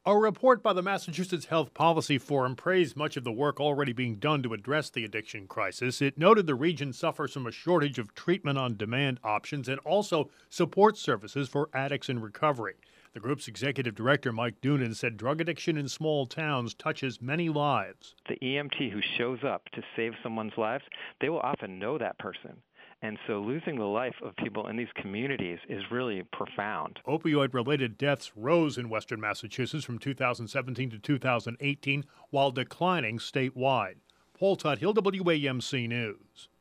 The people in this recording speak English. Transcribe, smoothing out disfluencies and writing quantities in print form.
A report by the Massachusetts Health Policy Forum praised much of the work already being done to address the addiction crisis. It noted the region suffers from a shortage of treatment on demand options and also support services for addicts in recovery. The group's executive director, Mike Doonan, said drug addiction in small towns touches many lives. The EMT who shows up to save someone's lives, they will often know that person. And so losing the life of people in these communities is really profound. Opioid-related deaths rose in western Massachusetts from 2017 to 2018, while declining statewide. Paul Tuthill, WAMC News.